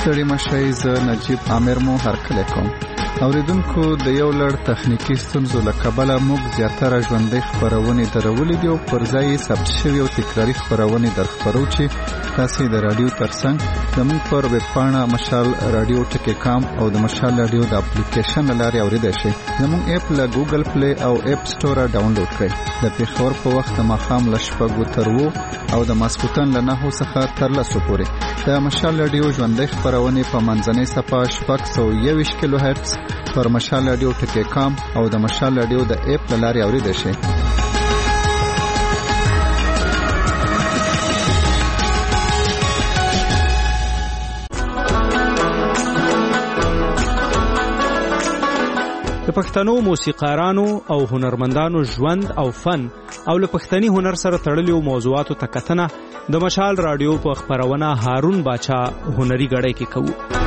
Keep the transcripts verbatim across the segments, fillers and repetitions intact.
ستړي مشئ. زه نجیب عامر مو هرکلی کوم. اوریدونکو د یو لړ تخنیکی ستونزو له کبله موږ زیاتره ژوندۍ خپرونې درولې دي او پر ځای یې ثبت شوي او تکراري خپرونې درخپرو چې تاسې د راډیو ترڅنګ زموږ پر ویب پاڼه مشال راډیو ټکی کام او د مشال راډیو د اپلیکیشن له لارې اوریدای شئ. زموږ اپ له ګوګل پلی او اپ سټوره ډاونلوډ کړئ. د پېښور په وخت د ماښام له شپږو تر اوو او د ماسخوتن له نهو څخه تر لسو پورې د مشال راډیو ژوندۍ خپرونې په منځنۍ صفحه شپږ سوه یوویشت کیلو هرتز پر مشال راډیو ټکی کام او د مشال راډیو د اپ له لارې اوریدای شئ. د پښتنو موسیقارانو او هنرمندانو ژوند او فن او له پښتني هنر سره تړلو موضوعاتو ته کتنه د مشال راډیو په خپرونه هارون باچا هنري غړی کې کوو.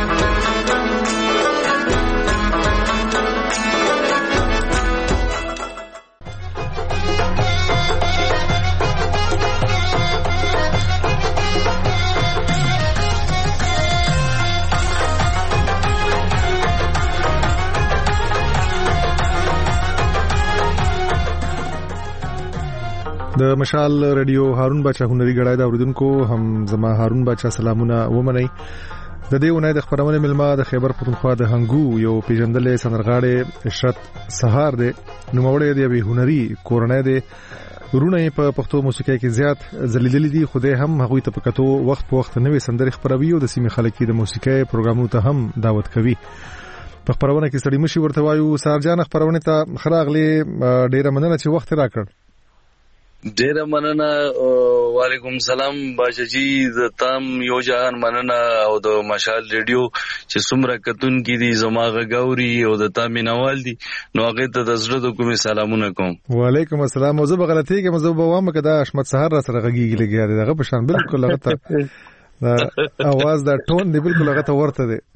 د مشال رادیو هارون باچا هنري غړای دا اوریدونکو هم زما هارون باچا سلامونه ومنئ. د دې ونې د خبرونه ملما د خیبر پښتونخوا د هنګو یو پیژندلې سندرغاړي عشرت سهار دی نوموړی دی به هنري کورنۍ دی ورونه په پښتو موسیقۍ کې زیات ځلیدلې دي. خدای هم هغه ته پکاتو وخت په وخت نوې سندرې خبروي او د سیمې خلک د موسیقۍ پروګرامونو ته هم دعوت کوي. په خبرونه کې ستړي مشي ورته وایو. سارجان خبرونه ته خراغلي ډیره مننه چې وخت راکړ. ډیره مننه. وعلیکم سلام باچا جی. د تام یو جهان مننه او د مشال ریډیو چې څومره کتون کې دي زما غاوري او د تام نوال دي نو هغه ته د زړه د کومې سلامونه کوم. وعلیکم السلام. موضوع بغلطي کې موضوع بوام کدا اشمت سحر را سره غږیږي لګیا دی دغه په شان بالکل هغه ته دا اواز دا ټون دی بالکل هغه ته ورته دی.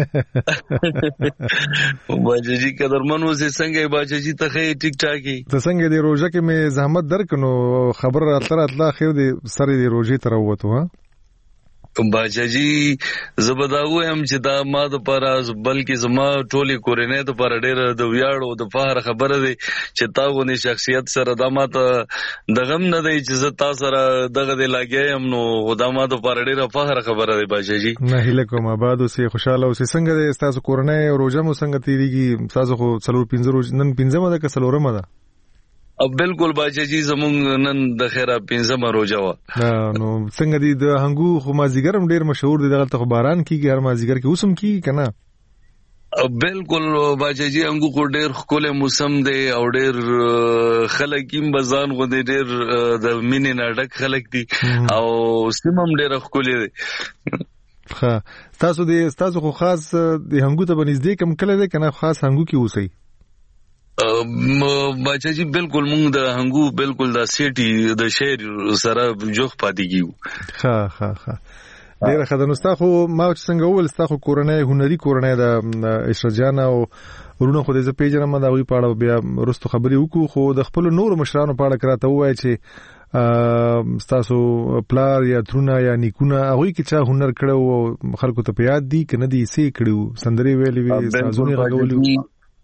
باچا جی قدرمنو سي څنګه باچا جی ته خې ټیک ټاکي ته څنګه دی روزه کې مې زحمت درکنو خبر راتل راتل خیر دی سره دی روزي تر وته. ها باچا جی زبداو هم چې دا ما د پاره بلکې زما ټولي کورنۍ د پاره ډېر د ویاړ او د فخر خبره دی چې تاغونی شخصیت سره د ماته دغم نه دی چې زه تاسو سره دغه دی لاګیم نو خدا ما د پاره ډېر فخر خبره دی باچا جی. نه هله کوم آباد اوسې خوشاله اوسې. څنګه دی تاسو کورنۍ روزه مو څنګه تیریږي؟ تاسو خو څلور پنځه روز نن پنځمه ده که څلورمه ده؟ بالکل باچا جی زمونږ نن د خیره پنځمه روزه وا. نو څنګه دی د هنګو خو مازیګر هم ډیر مشهور دی دغه ته باران کیږي هر مازیګر کې اوسم کیږي کنه؟ بالکل باچا جی انګو کو ډیر خپل موسم دی او ډیر خلک هم بزان غو ډیر د مینې ناډک خلک دي او سیمم ډیر خپل دی. ښه تاسو دې تاسو خو خاص د هنګو ته بنځدې کم کله دی کنه خاص هنګو کې اوسئ؟ باچا جی بالکل مونږ د هنګو بالکل د سیټي د شهر سره جوخ پاتې کیو. ها ها ها ډیره ښه ده. نو تاسو ما چې څنګه ول تاسو کورنۍ هنري کورنۍ د عشرت جان او ورونه خو دې پیژنم دا وی پاړه بیا ورستو خبرې وکړو خو د خپل نور مشرانو پاړه کراته وای چې تاسو پلار یا ترونه یا نیکونه هغه کې چا هنر کړو خلکو ته پیاد دي کنه دي سي کړو سندري ویلې وی سازونه غوړو.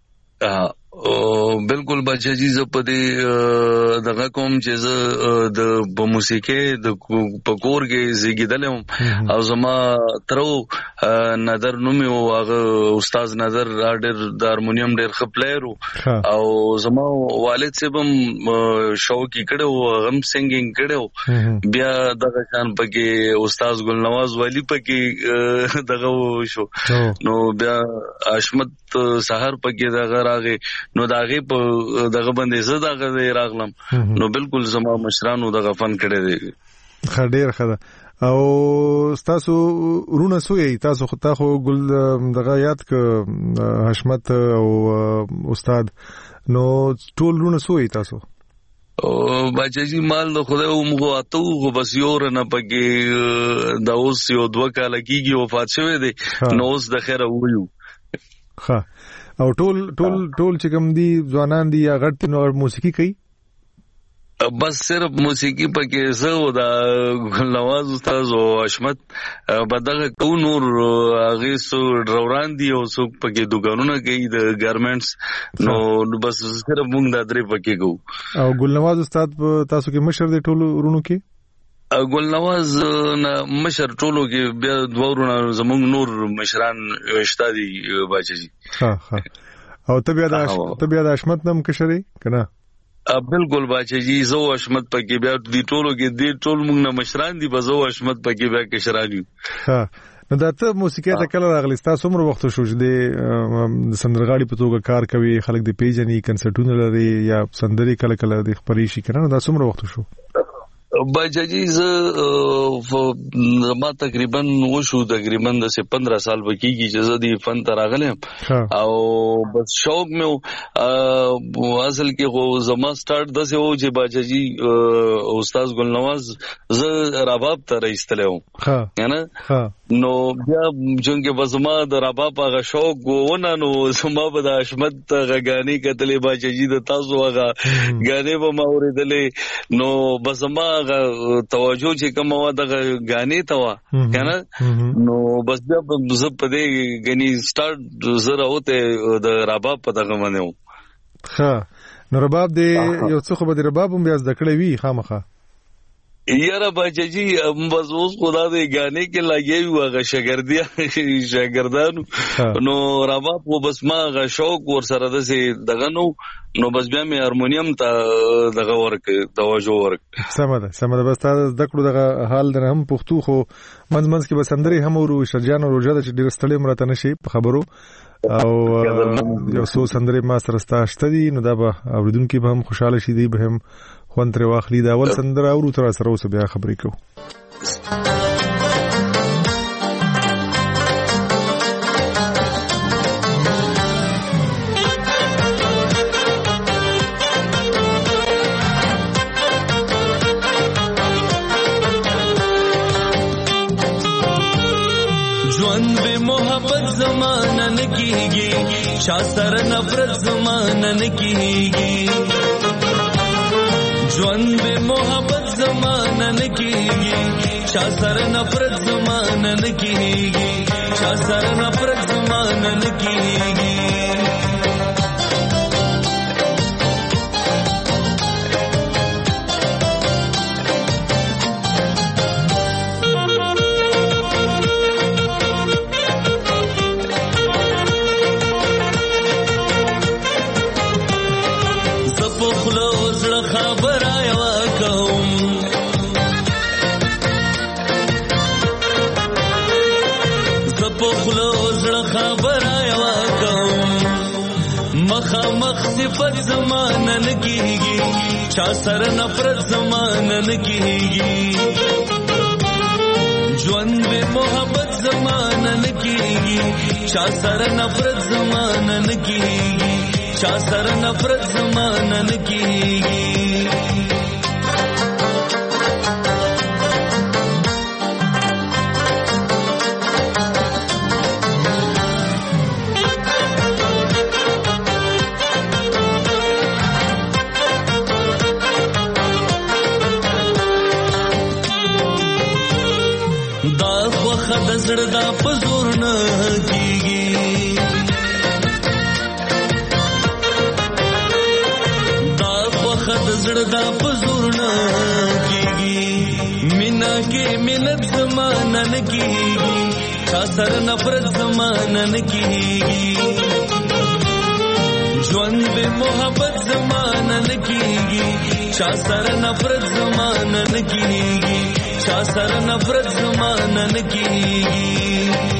او بالکل باچا جی زه په دې دغه کوم چې زه د په موسیقي د پکور کې زیږیدلم او زما ترو نظر نومي او هغه استاد نظر ډېر د هارمونیم ډېر ښه پلیئر او زما والد صاحب هم شوقي کړو غم سنگینګ کړو بیا دغه شان پکې استاد ګل نواز ولی پکې دغه شو نو بیا اشمت سحر پکې دغه راغې نو داغه په دغه باندې زه دغه راغلم نو بالکل زما مشرانو دغه فن کړی دی. خډیر خدا او تاسو رونه سوی تاسو خو تاسو ګل دغه یاد ک حشمت او استاد نو ټول رونه سوی تاسو؟ او باچا جی مال د خدای او مغو اتو غو بس یور نه پکې د اوس یو دوه کال کېږي وفات شوه دی نو اوس د خیره ویو. ها او ټول ټول ټول چې کوم دي ځوانان دي یا غټ نو موسیقي کوي؟ بس صرف موسیقي پکې زه دا ګلنواز استاد او حشمت بدغه کو نور هغه سو ډروران دي او سو پکې دکانونه کوي د ګارمنټس نو بس صرف موږ دا درې پکې کو. او ګلنواز استاد تاسو کې مشر دی ټولو ورونو کې؟ ګلنواز مشر ټولو کې بیا دوه ورونه زموږ نور مشران شته دي باچا جی. ها ها او ته بیا د ته بیا د حشمت نم کشري کنه؟ بالکل باچا جی زو حشمت پکې بیا دی ټولو کې دی ټول موږ نه مشران دي بزو حشمت پکې بیا کشران یو. ها نو دا ته موسیقي ته کله راغلی تاسو عمر وخت شو چې د سندرغاړي په توګه کار کوي خلک د پیجنې کنسرټونه لري یا سندري کله کله د خبري شي کنه دا څومره وخت شو؟ باچا جی زه ما تقریبا وشو تقریبا د پندرہ سال بکیږي چې زه د فن ته راغلم او بس شوق مې اصل کې خو زما سٹارټ داسې و چې باچا جی استاد ګلنواز زه رباب ته راځتلم کنه نو بیا جونګه بزما د رباب هغه شوق ونه نو زما به د حشمت غاګانی کتلې باچا جی د تاسو هغه غانې به ما اوریدلې نو بزما توجه چې کوم وا د غانې توا کنه نو بس بیا زه په دې غني سٹارټ زره وته د رباب په دغه منو. ها نو رباب دې یو څه خو به د رباب هم بیا ځکړې وی خامخه یاره باچا جی بس اوس خدا دې غانې کې لګي و هغه شاګردیا شاګردانو نو رباب خو بس ما غ شوق ور سره د دغه نو نو بس بیا مې هارمونیم ته دغه ورک توجه ورک سمه ده سمه ده بس تاسو د کړو دغه حال در هم پښتو خو منځ منځ کې بس اندري هم ورو شرجان او روجا چې ډیر ستړي مرته نشي په خبرو او یو څو سندري ما سره ستاشته دي نو دا به اوریدونکو به هم خوشاله شي دي به هم خوان تر واخلي دا اول سندره او تر سره اوس بیا خبرې کوو. ژوند به محبت زمانه نکیږي چا سره نفرت زمانه نکیږي ژوند به محبت زمانه نکیږي چا سره نفرت زمانه نکیږي چا سره نفرت زمانه نکیږي مخ صفت زمانه نکیږي چا سره نفرت زمانه نکیږي ژوند به محبت زمانه نکیږي چا سره نفرت زمانه نکیږي چا سره نفرت زمانه نکیږي د زړه دا پزور نه کیږي دا وخت زړه دا پزور نه کیږي مینا کې مینت زمانه نه کیږي چا سره نفرت زمانه نه کیږي ژوند به محبت زمانه نه کیږي چا سره نفرت زمانه نه کیږي چا سره نفرت زمانه نه کیږي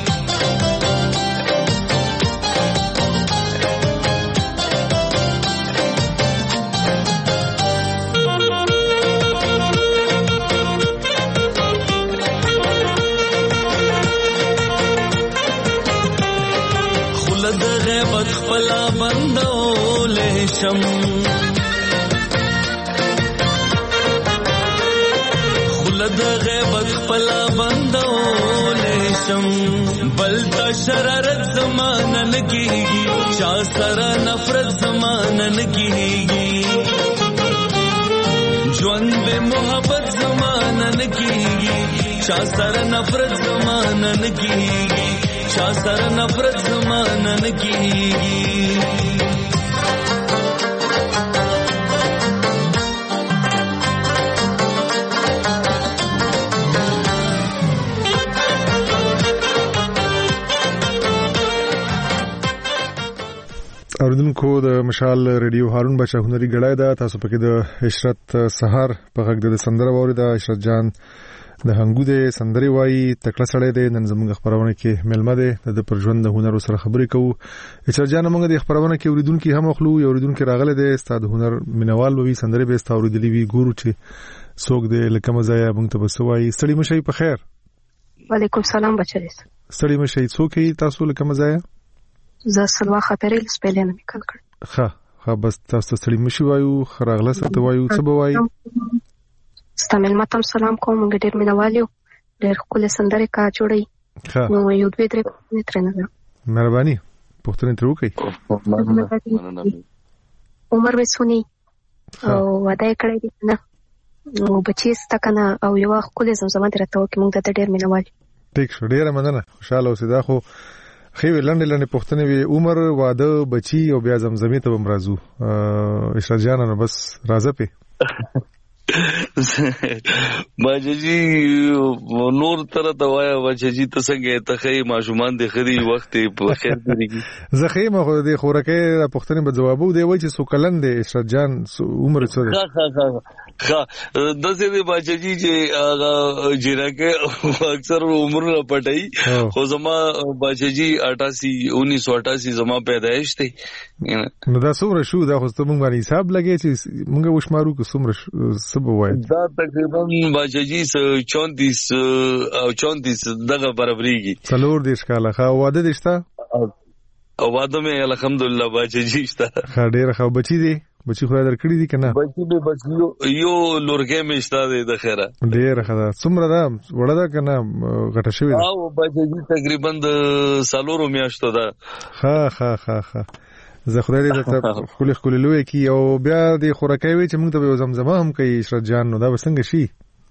خلد غیبت خپلا بندول شم د غیبت خپلا بندول شم بلتا شرارت زمانه نکیږي چا سره نفرت زمانه نکیږي ژوند به محبت زمانه نکیږي چا سره نفرت زمانه نکیږي چا سره نفرت زمانه نکیږي اوریدونکو د مشال ریډیو هارون بچا هنري غړای دا تاسو پکې د عشرت سحر په غږ د سندره ووري دا عشرت جان د هنګو د سندري وای تکړه سړی دی نن زموږ خبرونه کې ملمه ده د پر ژوند د هنر سره خبرې کوو عشرت جان موږ د خبرونه کې اوریدونکو هم خپلو اوریدونکو راغله ده استاد هنر مینوال وی سندري به استاد اوریدلی وی ګورو چې څوک د لکه مزایا موږ ته بسوي ستړي مشي په خیر وعلیکم سلام بچی ستړي مشي څوک تاسو لکه مزایا زه سلوا خاطرې سپیلنه میکل کړ ښه ښه بس تاسو ستړي مشي وایو خراغله ست وایو څه بوایي ستامل ماتم سلام کوم موږ ډیر مینوالو ډیر خپل سندره کا جوړي نو یو دوی درې ترنه مهرباني پښتون تر وکي عمر وسونی او ودا کړی دي نه نو بچی ستکنه او یو خپل زمزمه درته وکي موږ د ډیر مینوال ټیک شو ډیر مننه خوشاله اوسې دا خو خو لاندې لاندې پښتنې وی عمر واده بچی او بیا زمزمې ته بمرازو عشرت جان نو بس راځه په باجی نور تر ته وایا باجی ته څنګه ته خې ماشومان د خري وخت په خیر دی زخیمه خو د خورکه پښتنې په جوابو دی وای چې سو کلن دی عشرت جان عمر څه دی ها ها ها ها د څه دی باجی چې هغه جیرکه اکثر عمر نه پټای خو زما باجی اٹھاسی انیس سو اٹھاسی زما پیدائش دی نو دا څومره شو دا خو ته مونږ باندې حساب لګی چې مونږ وشمارو که څومره سبو وای دا تقریبا باجی چونتیس او چونتیس دغه برابرېږي څلور دیش کاله خا واده دشتا او واده مې الحمدلله باجی شته خا ډیر خو بچی دی بچی خو درکړی دي کنه بچی به بچیو یو لورګه مې شته د خیره ډیر خدا څومره دا وړه دا کنه غټه شوی او باجی تقریبا د سالورو میاشتو ده ها ها ها ها زه خدای دې ته خولي خولي لوي کی او بیا د خورکای وی چې موږ ته زمزمه هم کوي عشرت جان نو دا وسنګ شي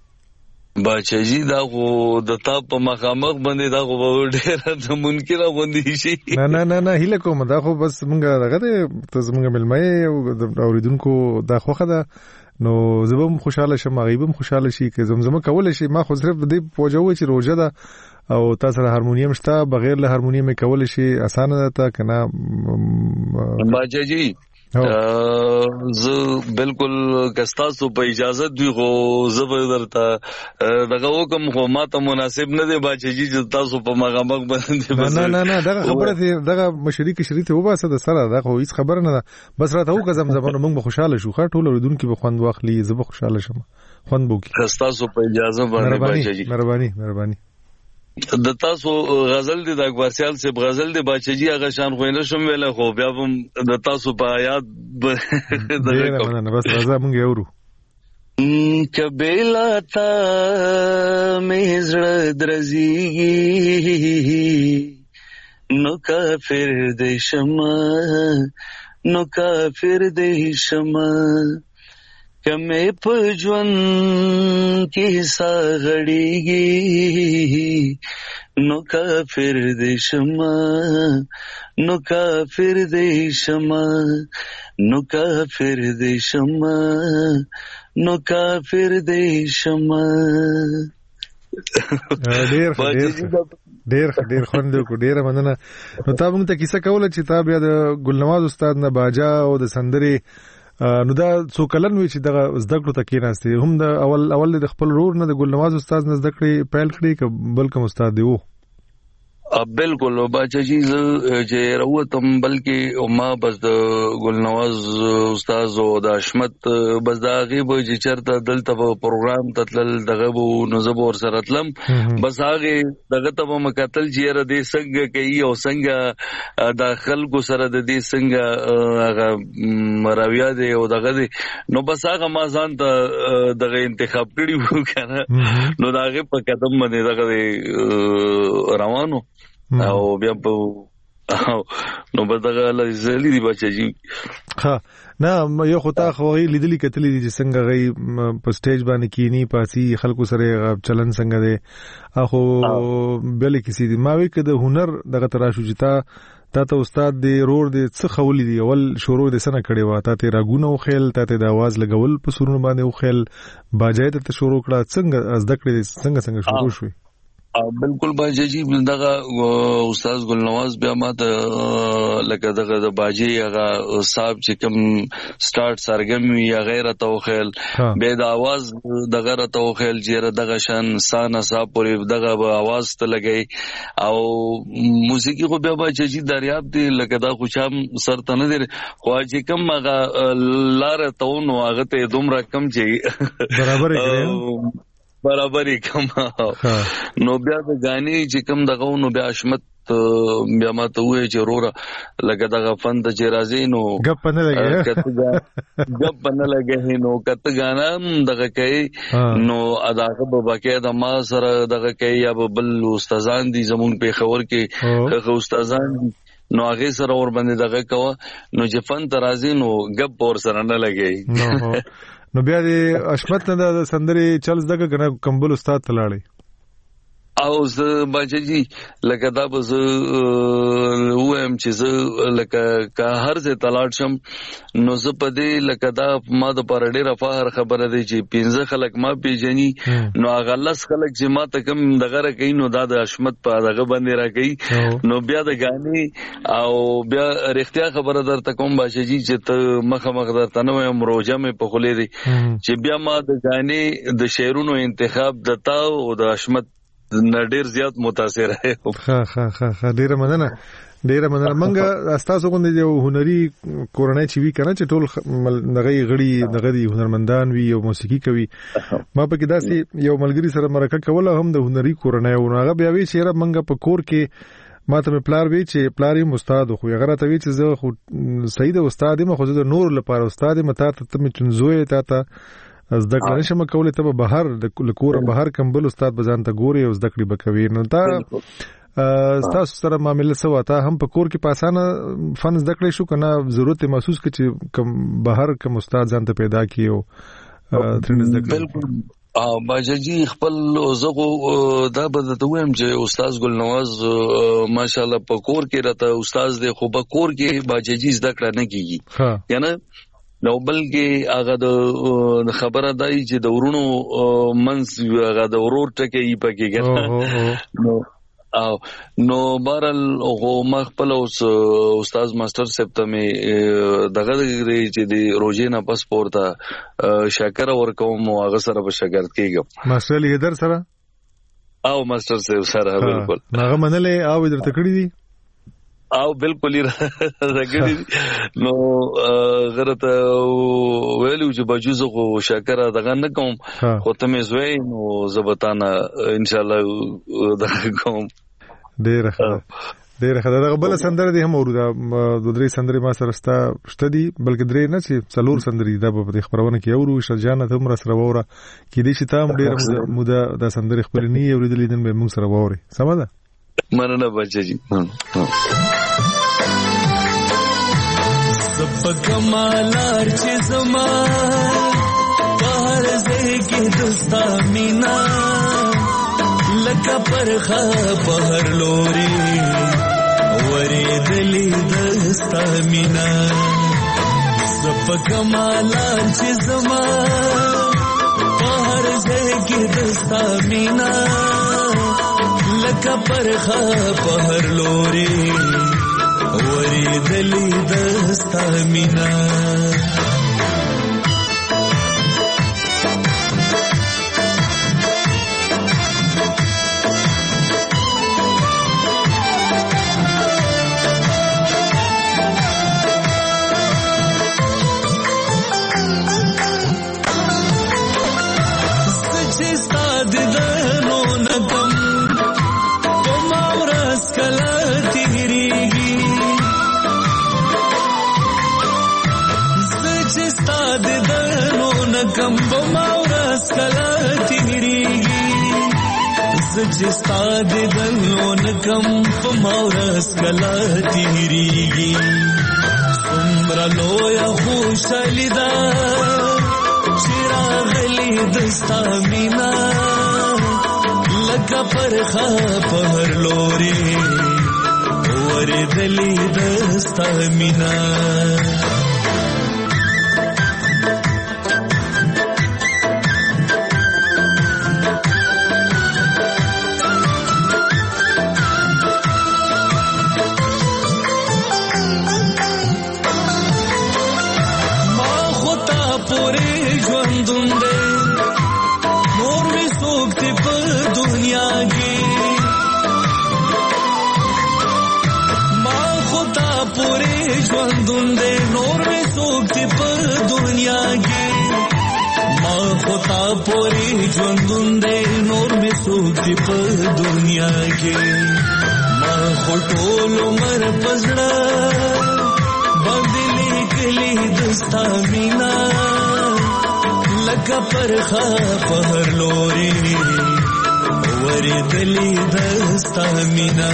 باچاجي دا خو د تا په مخامخ باندې دا خو ډېر د منکره غوندي شي نه نه نه نه هله کوم دا خو بس موږ دغه ته زموږ ملمه او اوریدونکو دا خوخه ده نو زبم خوشاله شم غیبم خوشاله شي که زمزمه کول شي ما خو صرف دې پوجوي چې روزه ده او تاسو سره هارمونیم شته بغیر له هارمونیم کول شي اسانه ده کنه باچاجي زه بالکل کستاسو په اجازه دی خو زبردرته دغه حکم خو ماته مناسب نه دی باچی چې تاسو په مغامغ باندې نه نه نه دغه خبره دغه مشرک شریته وباسه د سره دغه هیڅ خبره نه بس راته و کزم زمانه موږ خوشاله شو خاطر ټول ودونکو به خوند واخلي زه به خوشاله شم خوند بوکي کستاسو په اجازه باندې باچی مهرباني مهرباني د تاسو غزل دی د اکبرسیال سے غزل دی باچی هغه شان خو نه شم ویله خو بیا هم د تاسو په یاد دغه نه بس راځه مونږ یورو کبیلا تا مزړه درزیږي نو کافر دې شمه نو کافر دې شمه کمه په ژوند کې ساغړیږي نو کافر دې شمه نو کافر دې شمه نو کافر دې شمه نو کافر دې شمه ډیر ډیر ډیر ډیر خوند کو ډیر مننه نو تا موږ ته کیسه کوله چې تا بیا د ګلنواز استاد نه باجا او د سندري نو دا څو کلن وی چې دغه زده کړو تکې نهسته هم د اول اول د خپل رور نه د ګلنواز استاد نه زده کړې پیل کړې ک بلکې استاد دی وو بالکل باچاجي چې راوتم بلکې ما بس د ګلنواز استاد او د حشمت بس دا غیب چې چرته دلته په پروګرام تتل دغه وو نو زبور سره تلم بس هغه دغه ته مکتل چې را دې څنګه کوي او څنګه د خلکو سره د دې څنګه هغه مراویا دی او دغه دی نو بس هغه ما ځان ته دغه انتخاب کړی وو کنه نو دغه په قدم باندې دغه روانو او بیا په نو بدغه لزلی دی بچی ها نه یو خطا خو لیدلی کتلی دي چې څنګه غي په سټیج باندې کینی پاسي خلکو سره چلن څنګه دی اخو بل کسی دي ما وی کده هنر دغه تراشو جتا تا ته استاد دی رور دی څه خولې دی اول شروع د سنه کړي وا تا ته راګونه او خیل تا ته د आवाज لګول په سرونو باندې او خیل باجای ته شروع کړه څنګه از دکړې څنګه څنګه شروع شوې بالکل باجی جی دغه استاد ګل نواز بیا ماته لکه دغه د باجی هغه صاحب چې کوم سٹارټ سرګم یا غیره توخیل به د आवाज دغه را توخیل چې دغه شان سان صاحب پورې دغه आवाज ته لګي او موسیقي خو بیا باجی جی دریاب دی لکه دا خوشام سر ته نه دی خو چې کوم هغه لار ته نو هغه ته دومره کم چې برابر کړی برابرې کم نو بیا د غاني چې کم دغه نو بیا اشمت بیا ماته وې چې رورا لکه دغه فن د جرازي نو غپ نه لګي غپ نه لګي نو کته غانا دغه کوي نو اداګه په باقاعده ما سره دغه کوي یا بل استادان دي زمون په خبر کې خو استادان نو هغه سره ور باندې دغه کوه نو چې فن ترازی نو غپ ور سره نه لګي نو بیا د اشمت نه د سندري چل زده کنه کمبل استاد تلاړي او زه باجی جی لکه دا به زه وایم چې زه لکه که هر څه تلاړ شم نو زه په دې لکه دا ما د پر ډیره فخر خبره دی چې پنځه خلک ما پیژني نو هغه لس خلک چې ما ته کوم دغه را کوي نو دا د اشمت په دغه باندې را کوي نو بیا د غاني او بیا رښتیا خبره درته کوم باجی جی چې ته مخه مخ درته نو یم روزه مې په خولې دي چې بیا ما د غاني د شعرونو انتخاب دتا او د اشمت ډیر زیات متاثر ہے ها ها ها ډیر مننه ډیر مننه منګه تاسو غوندې یو هنري کورنۍ چې وی کنه چې ټول نغې غړي نغې هنرمندان وی او موسیقي کوي ما په کې داسې یو ملګری سره مرکه کوله هم د هنري کورنۍ او هغه بیا وی چې منګه په کور کې ما ته پلار وی چې پلاری استاد خو هغه ته وی چې زه خو سید استاد ما خو د نور لپاره استاد متا ته مې چنزوي تا ته از دکړه نشم کولای ته بهر د کور بهر کمبل استاد بزان ته ګوري او زدکړي بکوي نو تا تاسو سره معاملې سوا تا هم په کور کې پاسانه فن زدکړي شو کنه ضرورت محسوس کړي چې کم بهر کم استاد ځان ته پیدا کیو ترنه زدکړي بالکل ا باجی خپل زغو دا به ته وایم چې استاد ګل نواز ماشاءالله په کور کې راته استاد دی خو په کور کې باجی زدکړه نه کیږي یعنی نو بلکې هغه د خبره دای چې د ورونو منس هغه د ورور ټکي پکې نو او نو بارل هو مخبل اوس استاد ماستر سپته می دغه چې د روزي نه پس پورته شکر ورکوم او هغه سره په شاګرد کېږم ماستر لیدر سره او ماستر سره بالکل هغه منلې او درته کړی دي او بالکل راګړي نو غرته ویلو چې بجوزه خو شکر دغه نه کوم خو ته مې زوی نو زبطانه ان شاء الله دغه کوم ډیر ښه ډیر ښه دغه بل سندره دي هم ورده د درې سندري ما سره ستا شته دي بلکې درې نه چې څلور سندري دا په خبرونه کې اورو شجانه هم را سره وره کې دي چې تام ډیر موده د سندري خپل نه اوریدلې دن به موږ سره ووري سم ده مننه بچی جی سب کمالار چې زما بهر زګي دستا مینا لکه پرخه بهر لوري ورېدلې دستا مینا سب کمالار چې زما بهر زګي دستا مینا لکه پرخه بهر لوري ورېدلې دستا مینا کم بماورس کلا تیریږي زچستا د دلون کم فمورس کلا تیریږي سمرا لویا خوشالي دا چراغلی دستا مینا لکه پرخه په هر لوري وردلی دستا مینا ژوندونده نور می سوکتی پر دنیا کی ما خطا پوری ژوندونده نور می سوکتی پر دنیا کی ما خطول عمر پزړه باندې کلی دستا مینا لکه پرخه په هر لوري ورې دلی دستا مینا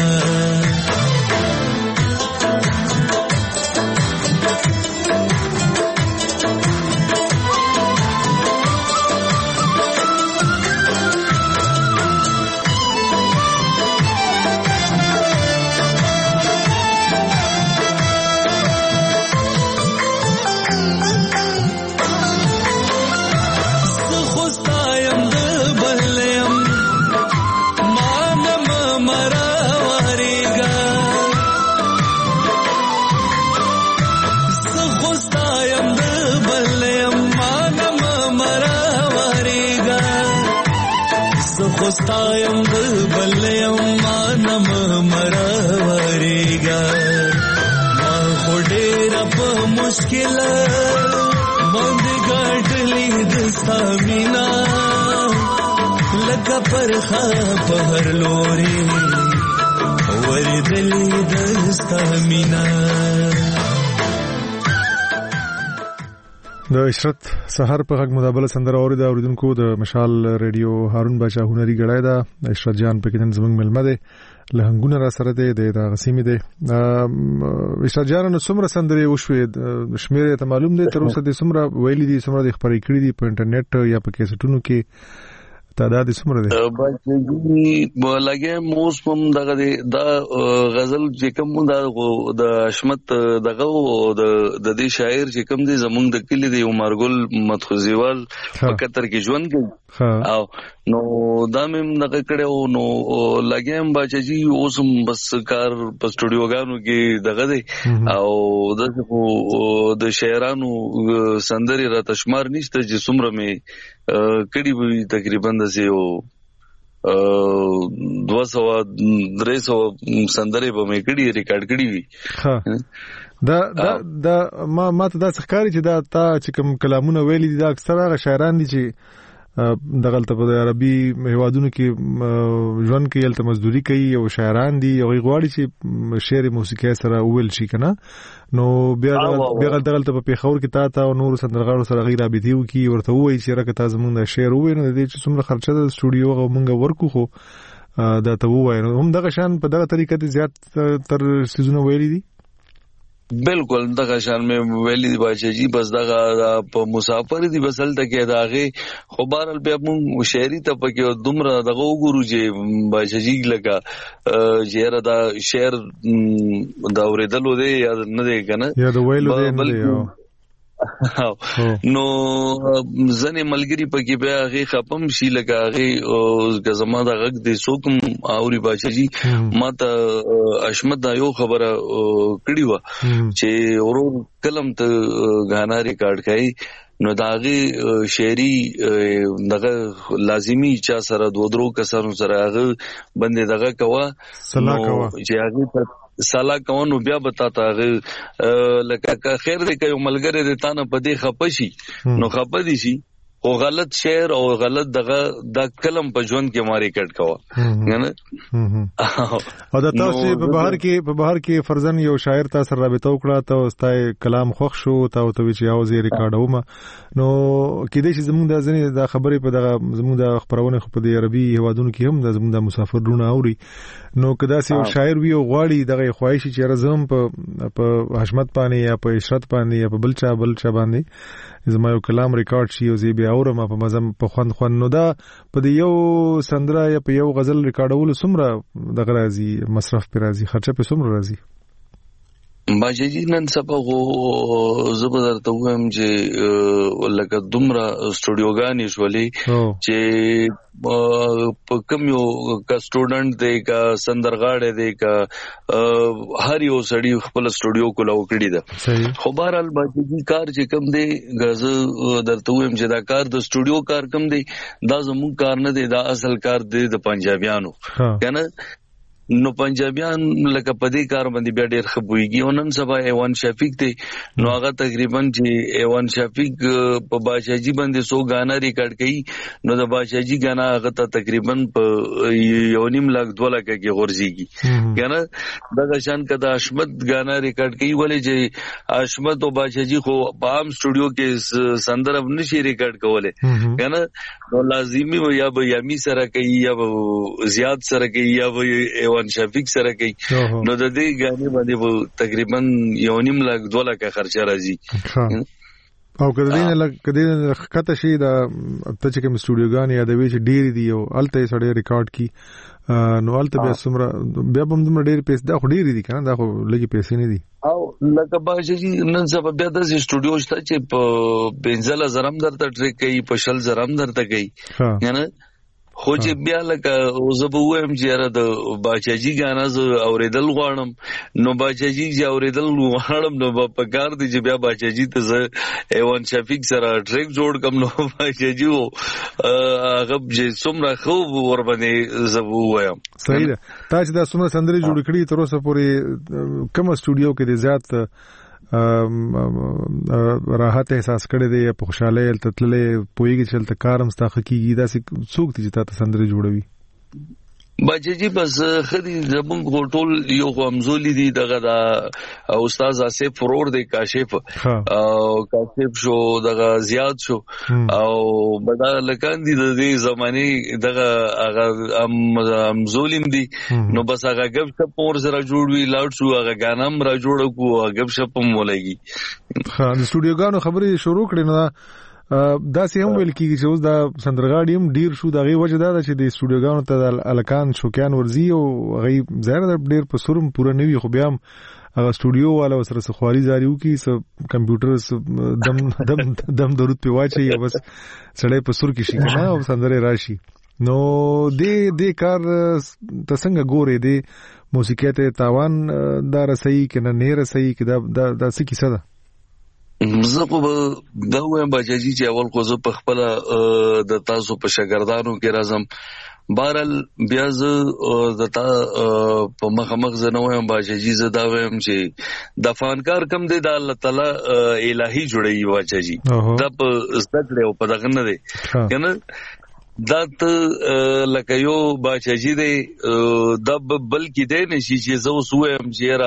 خوستایم بلیم مانم مراوریگا ما خودیر پا مشکل بند گاٹلی دستا مینا لکا پرخا پہر لوری وردلی دستا مینا د عشرت سحر په غږ مدابله سندره اورید اوریدونکو د مشال ریډیو هارون باچا هنري غړای دا عشرت جان په کې نن زمنګ ملمه ده لهنګونه را سره ده د غسیمې ده عشرت جان نو څومره سندره وشوي شمیره ته معلوم ده تر اوسه د څومره ویلي دي څومره د خبرې کړې دي په انټرنیټ یا په کیسټونو کې تعداد څومره ده باندې لګي موس پم دغه دا غزل چې کوم دا د حشمت دغه د د دې شاعر چې کوم دي زمونږ د کلی دی عمر ګل مدخوزیوال په قطر کې ژوند کوي او نو دا مم دغه کړو نو لګیم باچجی اوسم بس کار په سټوډیوګانو کې دغه دی او د د شاعرانو سندري را تشمار نشته چې څومره می کړي وي تقریبا د سیو دو سو درې سو سندري به می کړي ریکارډ کړي وي دا دا دا ما ماته دا ښکاری چې دا تا چې کوم کلامونه ویلي دي دا اکثره شاعران دي چې دغلته په عربي هوادونو کې ژوند کوي الته مزدوري کوي او شاعران دي او غواړي چې شعر موسیقي سره ویل شي کنه نو بیا بیا دغلته په پیښور کې تا ته او نور سندرغاړو سره غیر رابطي وکي ورته وایي چې راکه تاسو موږ شعر ووینو د دې چې څومره خرچه د سټوډیو او موږ ورکو خو دا ته وایو هم دغه شان په دغه طریقه دي زیات تر سيزونه ویلي دي بالکل دغه شان مې ویلي دی باچجی بس دغه په مسافر دی بسل تکي داغه خو بهرل بیا مون شهري ته پکې دومره دغه وګورو چې باچجی لګه جهره دا شهر دا اوریدلو دی یا نه دی کنه یا دا ویلو دی نه دی نو ځنې ملګری پکې بیا هغه خپم شي لکه هغه غزما د غږ د سوکم اوري باچجی ماته اشمت دا یو خبره کړی و چې ورو کلم ته غانا ریکارډ کړي نو داغه شعري دغه لازمی چا سره دو درو کسانو سره هغه بندې دغه کوا نو چې هغه سالا کوونو بیا بتاتا لکه خیر دې کوي ملګری دې تانه پدې خپشي نو خپدي شي او غلط شعر او غلط دغه د کلم په ژوند کې ماري کټ کوا نه او دا تاسو په بهر کې په بهر کې فرضاً یو شاعر تاسو رابطه وکړه ته واستای کلام خوښ شو ته او ته چې یو زی ریکارډوم نو کې دې چې زموږ د ځنې د خبرې په دغه زموږ د خبرونه په د عربي هوادونو کې هم د زموږ د مسافرونو اوري نو کدا سي یو شاعر وی او غواړي دغه خواهش چې رزم په په حشمت باندې یا په اشرت باندې یا په بلچا بلچا باندې زما یو کلام ریکارډ شي او زی بیا اورم په مزم په خوند خوند نو دا په یو سندره یا په یو غزل ریکارډول سمره دغه راځي مصرف پر راځي خرچه په سمره راځي باجی نن سبا غو زبر ته ویم چې لکه دومره سټوډیوګانی شولې چې په کوم یو کا سټوډنټ دی کا سندرغاړی دی کا هر یو سړی خپل سټوډیو کولا وکړی دا خو بهرحال باجی کار چې کوم دی غز درته ویم چې دا کار د سټوډیو کار کوم دی دا زموږ کار نه دی دا اصل کار دی د پنجابیانو کنه نو پنجابیان لکه پدې کار باندې بیا ډېر خبويږي او نن سبا ایوان شفیق دی نو هغه تقریبا چې ایوان شفیق په بادشاہجي باندې سو غانا ریکارډ کړي نو د بادشاہجي غانا هغه ته تقریبا په یو نیم لاک دوه لاک کې غورځيږي کنه دغه شان کده حشمت غانا ریکارډ کړي ولې چې حشمت او بادشاہجي خو په عام سټوډیو کې سندره نشي ریکارډ کوله کنه نو لازمي یا به یامي سره کوي یا به زیات سره کوي یا به شفیق سره کوي نو د دې غانې باندې تقریبا یو نیم لاک دوه لاک خرچه راځي او کله نه کله خطه شي دا ته چې کوم سټوډیوګان یا د وی چې ډیر دی او الته سړی ریکارډ کی نو الته بیا سمره بیا هم د ډیر پیسې دا خو ډیر دي کنه دا خو لګي پیسې نه دي او لکه باجی نن سبا بیا د سټوډیو شته چې په بنزل زرم درته ټریک کوي په شل زرم درته کوي یعنی خو چې بیا لکه زه به وایم چې یاره د باچاجي غانا زه اوریدل غواړم نو باچاجي چې اوریدل غواړم نو په کار دی چې بیا باچاجي ته زه ایوان شفیق سره ټریک جوړ کوم نو باچاجي وو هغه چې څومره خو ور باندې زه وایم صحیح ده تا چې دا څومره سندري جوړ کړي تر اوسه پورې کوم سټوډیو کې د زیات راحت احساس کړی دی په خوشاله تللې پویږي چې تل کارم ستاخه کیږي دا څوک چې تاسو سندري جوړوي باجی بس خدي زمونږ ټول یو غمزولي دي دغه دا استاد اسف فرور دی کاشف او کاشف شو دغه زیات شو او بدا لکان دي د دې زماني دغه هغه امزولیم دي نو بس هغه غب شپ پور سره جوړوي لاړ شو هغه غانم را جوړ کو غب شپ مولېږي ها د سټوډیوګانو خبرې شروع کړې نو دا سه هم ویل کیږي چې اوس دا سندرغاړي هم ډیر شو دغه وجه دا چې د سټوډیوګانو ته الکان شوکیان ورزي او غي زهره ډیر په سرم پوره نوي خو بیا هم هغه سټوډیو والا سره سخواري زاریو کی س کمپیوټر دم دم دم درود په واچي بس سړی په سر کې شي کنه او سندره راشي نو دې دې کار تسنګ ګوري دې موسیقي ته تاوان دار صحیح کنه نه رسېږي کدا دا د څه کیسه ده زه خو به دا وایم باجی چې اول خو زه په خپل د تاسو په شاګردانو کې راځم بهرحال بیا زه د تا په مخامخ زه نه وایم باجی زه دا وایم چې د فنکار کم دی د الله تعالی الهي جوړي باجی دا په زده او په دغه نه دی کنه دا ته لکه یو باچاجي دی دا بلکې دی نشي چې زه اوس وایم چې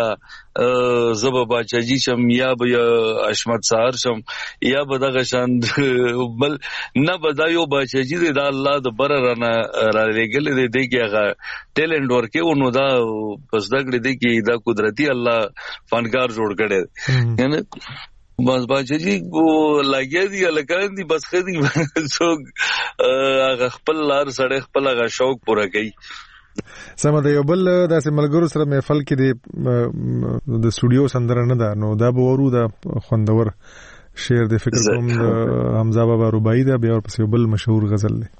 را زه به باچاجي شم یا به حشمت سهار شم یا به دغه شان بل نه به دا یو باچاجي دی دا الله د بره رانه را لېږلی دی دی کې هغه ټیلنټ ورکوي نو دا په زده کړې دی کې دا قدرتي الله فنکار جوړ کړی یعنی بس باچاجي کو لګیا دي لکان دي بس خدي څوک هغه خپل لار سره خپل هغه شوق پوره کوي سم د یو بل داسې ملګرو سره محفل کې د د سټوډیو سندره نه ده نو دا به ورو دا خوندور شعر د فکر کوم د حمزه بابا رباعي ده بیا ورپسې یو بل مشهور غزل دی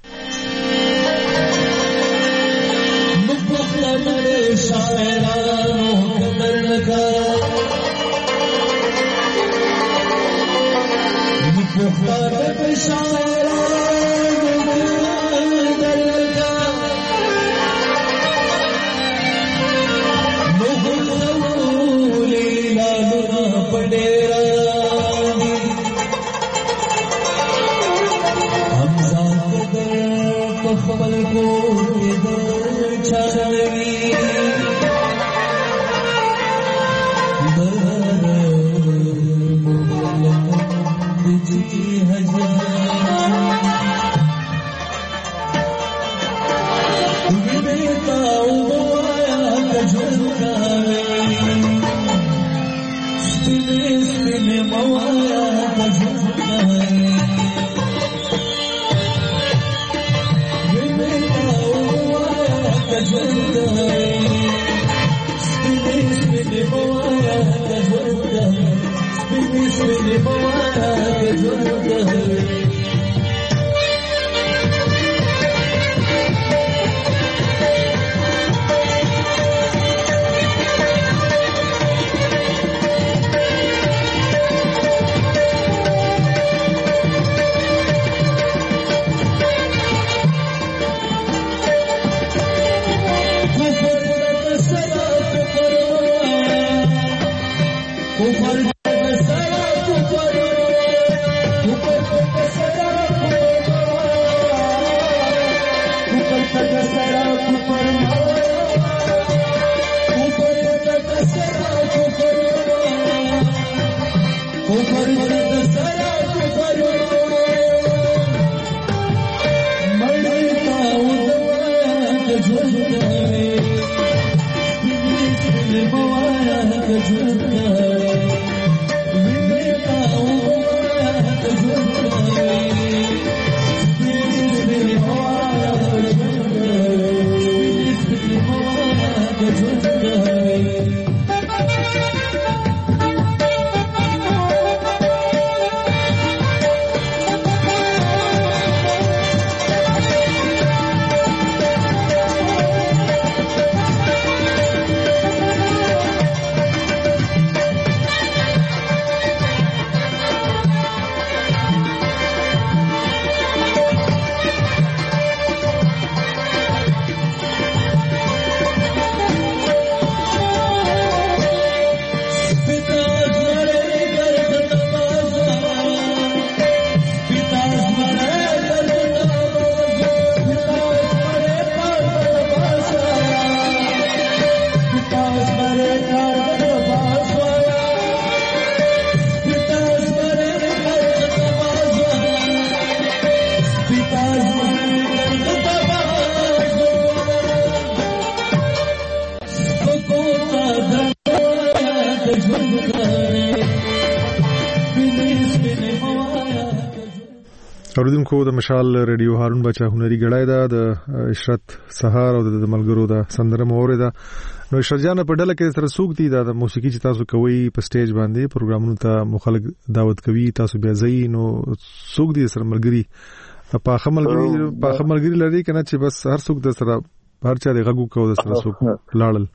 اوریدونکو د مشال ریډیو هارون بچا هنري غړای دا د عشرت سهار او د ملګرو دا سندره مورې دا نو شرجان په ډله کې سره سوق دي دا د موسیقي چې تاسو کوي په سټیج باندې پروګرامونو ته مخالف دعوت کوي تاسو بیا ځئ نو سوق دي سره ملګری په خملګری په خملګری لري کنه چې بس هر څوک د سره هر چا د غږو کو د سره سوق لاړل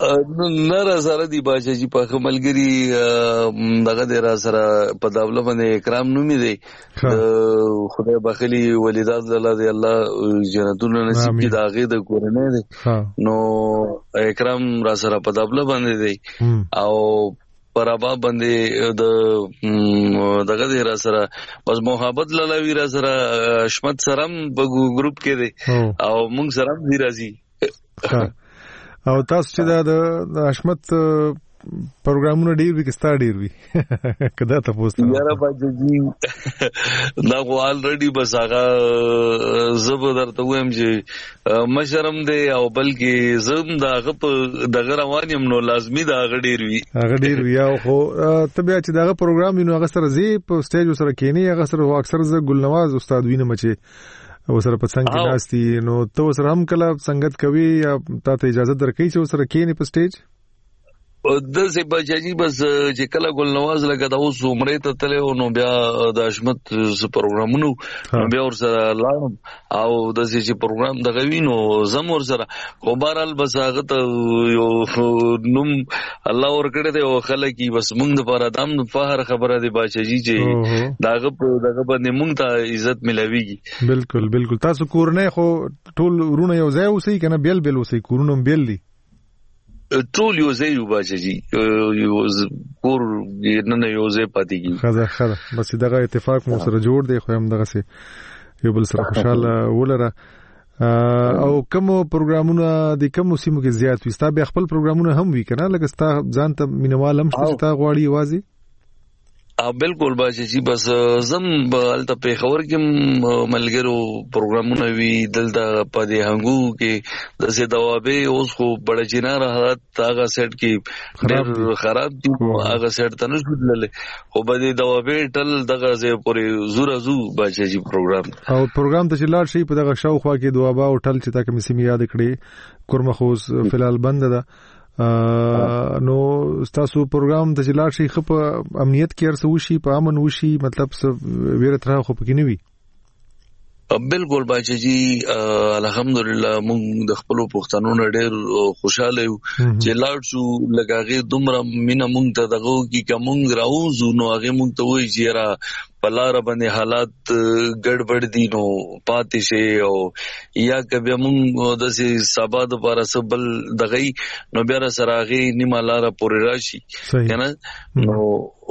نه را سره دی باچا جی په خملګری دغه د را سره په داوله باندې اکرام نومي دی خدای بخلی ولیدات الله دی الله جنتونه نصیب کی داغه د کورنه دی نو اکرام را سره په داوله باندې دی او پرابا باندې د دغه د را سره بس محبت لالوی را سره شمت سرم په ګروپ کې دی او مونږ سرم دی راځي او تاسو چې دا د حشمت پروګرامونه ډیر وی کستا ډیر وی کدا تاسو ته یاره باجی دا خو الریډي بس هغه زبر ته وایم چې مشرم دی او بلکې زم دا غپ دغه روان یم نو لازمی دا غډیر وی هغه ډیر وی او خو ته بیا چې دا پروګرام نو هغه سره زی په سټیج سره کینی هغه سره اکثر ز ګلنواز استاد وینم چې وسره په څنګه ناشتي نو ته وسره هم کله څنګه کوي یا ته اجازه درکې چې وسره کېنی په سټیج د سه بچی بس چې کله ګل نواز لګا دا اوس عمره ته تله نو بیا د حشمت پروګرامونو بیا ور سره لاړم او د سه چې پروګرام د غوینو زم ور سره خو بهرال بس هغه ته یو نوم الله ور کړی دی او خلک بس موږ د پاره دام فخر خبره دی بچی چې داغه دغه باندې موږ ته عزت ملويږي بالکل بالکل تاسو کورنۍ خو ټول ورونه یو ځای اوسئ کنه بیل بیل اوسئ کورونه بیل دي ټول یو ځای یو باچی یو کور نه یو ځای پاتې کی خزه خزه بس دغه اتفاق مو سره جوړ دی خو هم دغه سي یو بل سره خوشاله ولره او کوم پروګرامونه د کوم سیمو کې زیات وي ستا به خپل پروګرامونه هم وی کنه لکه ستا ځان ته مینوال هم شته غواړي وازي ا بالکل باچی بس زم الته په خبر کې ملګرو پروګرامونه وی دلته په دې هنګو کې د سه دوابه اوس خو بڑا جنار حالت هغه سیټ کې ډېر خراب دي هغه سیټ ته نه شول خو به دې دوابه ټل دغه زه پورې زور زو باچی پروګرام او پروګرام ته چلار شي په دغه شاوخوا کې دوابه او ټل چې تا کوم سیمه یاد کړې کورمخوز فلال بند ده نو تاسو پروګرام د جلال شي خپ امنیت کې ارسو شي په امن وشي مطلب ویره تر خو پکې نه وي بالکل باچی الحمدلله موږ د خپل پښتنو ډېر خوشاله یو چې لاړ شو لګاغه دومره مینا موږ ته دغه کی کوم راوځو نو هغه موږ ته وایي چې را پلار باندې حالات ګډوډ دي نو پاتې شي او یا کبه موږ د سبا د پر سبل دغه نو بیا سراغي نیمه لار پورې راشي کنه نو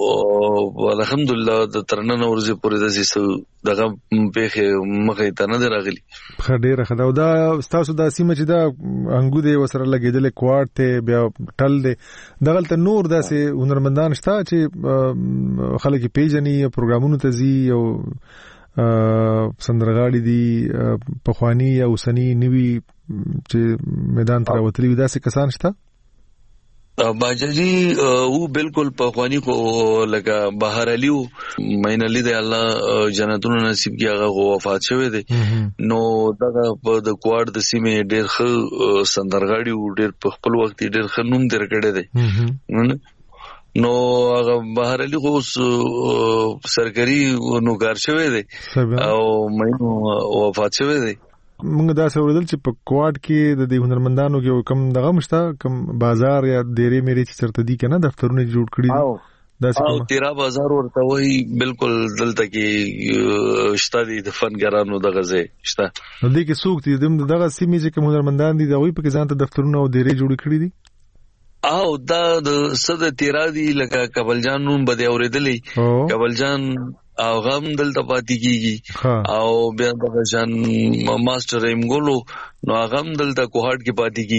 الحمدلله د ترنن ورځې پورې د دغه په مخه ته نه راغلي خډيره خدا دا تاسو د سیمه چې دا انګو دی وسره لګیدل کوارت ته بیا ټل دی دغلت نور داسې هنرمندان شته چې خلک پیژني پروګرامونو ته زی او سندرغاړي دي پخوانی او سنی نوی چې میدان ته وتلی داسې کسان شته باجی او بالکل پخوانی خو لکه بهر علیو مین علی دی الله جنتونو نصیب کی هغه وفات شوه دی نو دغه په د کوارد د سیمې ډېر ښه سندرغاړي او ډېر په خپل وخت ډېر ښه نوم درکړی دی نو هغه بهر علی خو سرکاري نوګار شوه دی او مینو وفات شوه دی موږ دا سوردل چې په کوارد کې د دې هنرمندانو کې کم دغه مشته کم بازار یا ډېرې مېري چې چرته دي کنه دفترونه جوړ کړی دا څه تیرا بازار ورته وای بالکل دلته کې شته دي د فنګرانو دغه ځای شته نو دې کې څوک دي دغه سیمې چې کوم هنرمندان دي دا وي په ځان ته دفترونه او ډېرې جوړ کړی دي او دا د صد تیرا دي لکه کابل جان نوم بده اورېدلې کابل جان او غم دلته پاتې کیږي او بیا د جان ماستر ایمګولو نو غم دلته کوهاټ کې پاتې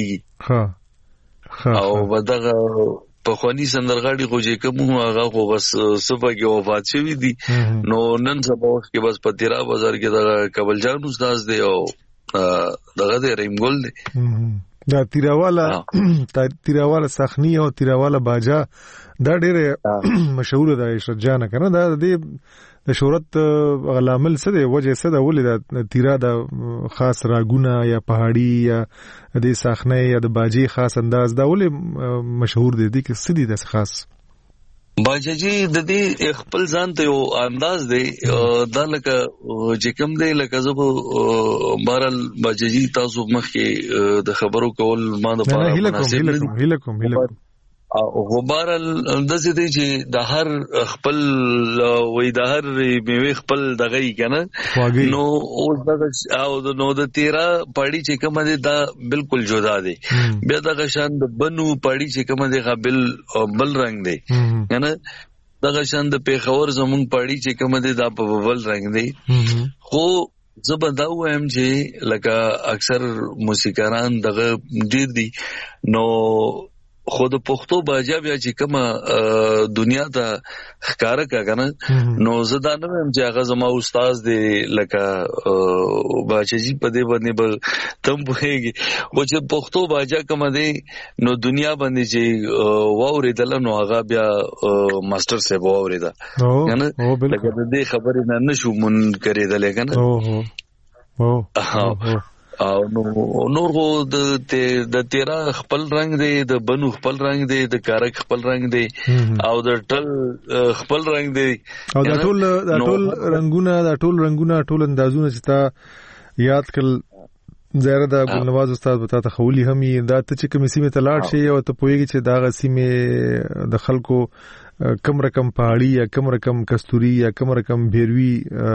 کیږي او بدغه په خونی سندرغاړي خو چې کوم هغه خو بس صبح کې وفات شوی دي نو نن سبا کې بس په تیرا بازار کې د کابل جان استاد دی او دغه د ایمګول دی دا تیراوالا تیراوالا سخنی او تیراوالا باجا دا ډېر مشهور ده عشرت جان کنه دا د شهرت غلامل څه دی وجه څه ده ولې دا تیرا د خاص راګونه یا پهاړي یا د سخنی یا د باجی خاص انداز دا ولې مشهور دي د څه دي د خاص باجی د دې خپل ځان ته یو انداز دی دا لکه چې کوم دی لکه زه بهرال باجی تاسو مخکې د خبرو کول ما د پاره مناسب نه هله کوم هله کوم او غبارل د دې دی چې د هر خپل وې د هر میوه خپل دغه کنه نو اوس د او نو د تیرا پړی چې کوم دی دا بالکل جدا دی بیا دغه شان د بنو پړی چې کوم دی قابل بل رنگ دی کنه دغه شان د پیښور زمون پړی چې کوم دی دا په بل رنگ دی خو زبدا وایم چې لکه اکثر موسیقاران دغه ډیر دي نو خود پښتو باجا بیا چې کومه دنیا ته ښکارا کاغنه نو زدا نه هم چې هغه زما استاد دی لکه باچی په دې باندې به تم پوهیږي او چې پښتو باجا کوم دی نو دنیا باندې چې واورېدل نو هغه بیا ماستر صاحب واورېدا کنه لکه دې خبرې نه نشو مون کړېدل کنه او او او نو نور خو د د تیرا خپل رنگ دی د بنو خپل رنگ دی د کارک خپل رنگ دی او د ټل خپل رنگ دی او د ټول د ټول رنگونه د ټول رنگونه ټول اندازونه چې تا یاد کړ زهره د ګلنواز استاد بتا ته خولي هم دا ته چې کوم سیمه ته لاړ شي او ته پوهیږي چې دا سیمه د خلکو کم رقم پهاړي یا کم رقم کستوري یا کم رقم بیروي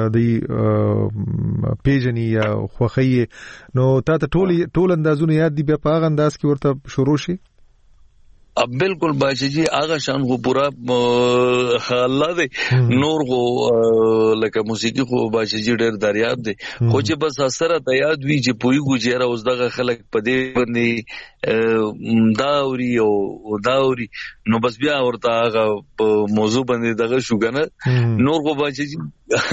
د پیجنی یا خوخی نو تا ته ټول ټول اندازونه یاد دي بیا په هغه انداز کې ورته شروع شي اب بالکل بچی جی هغه شان خو پورا الله دې نور خو لکه موسیقي خو بچی جی ډېر دریاب دی خو چې بس اثر ته یاد وی چې پوي ګجره اوس دغه خلک په دې باندې داوري او داوري نو بس بیا ورته هغه موضوع باندې دغه شو کنه نور خو بچی جی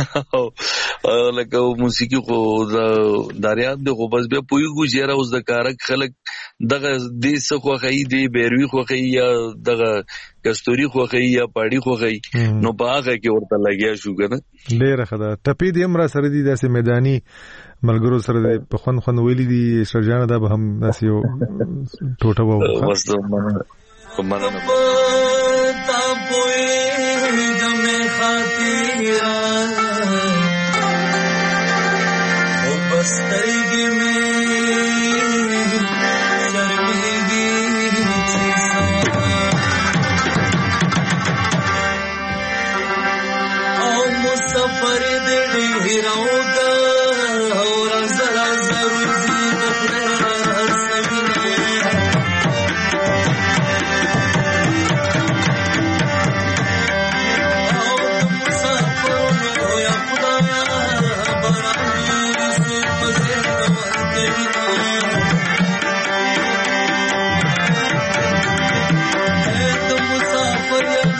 لکه موسیقي خو دریاب دی خو بس بیا پوي ګجره اوس د کارک خلک دغه دې څه خو خي دی بیروي خو یا دغه کستوري خوخي یا پاړي خوخي نو باغه کې ورته لګیا شو کنه ډېر خدا ټپي دې امر سره دي داسې میداني ملګرو سره په خون خون ویلي دي شرجان دا به هم داسې یو ټوټه وو واسطه مننه کومه تا پوي دمه خاطرا او بسترګې مې سفر دې هیرو کا اور زرا زرو زید خپل سمینه او مسافر یا خدایا برابر سو پسند ورته اے تو مسافر یا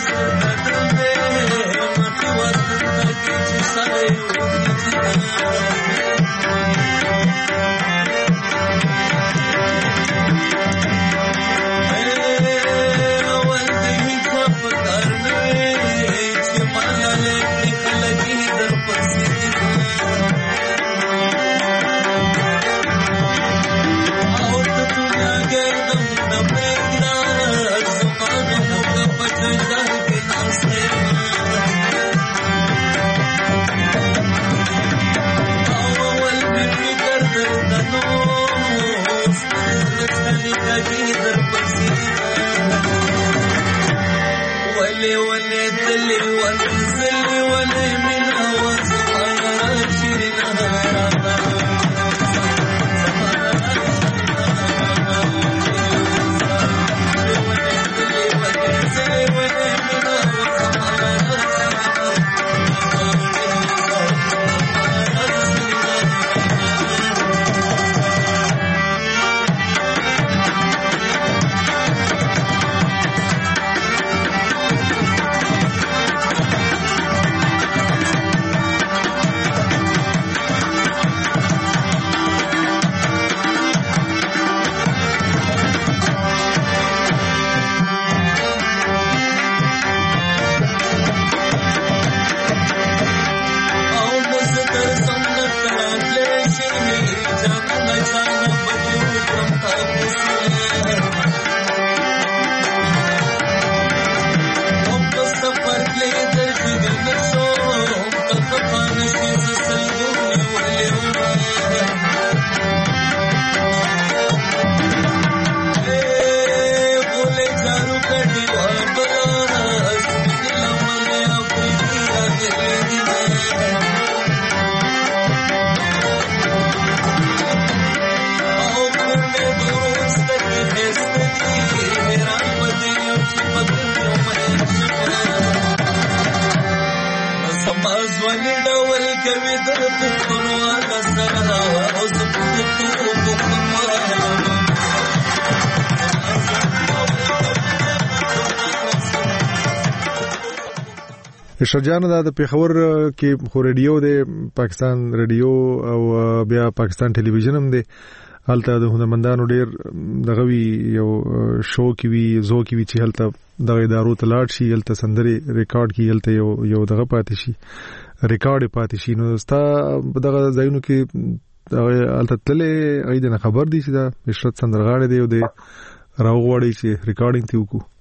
شرجان دا د پیښور کې خو ریډیو دی پاکستان ریډیو او بیا پاکستان ټلویزیون هم دی هلته د هنرمندانو ډېر دغه وی یو شو کې وی زو کې وی چې هلته د ادارو ته لاړ شي هلته سندري ریکارډ کې هلته یو یو دغه پاتې شي ریکارډ پاتې شي نو ستا دغه ځایونو کې هلته تللې اې د خبر دي چې دا عشرت سندرغاړي دی او د راوغوړي چې ریکارډینګ تی وکړو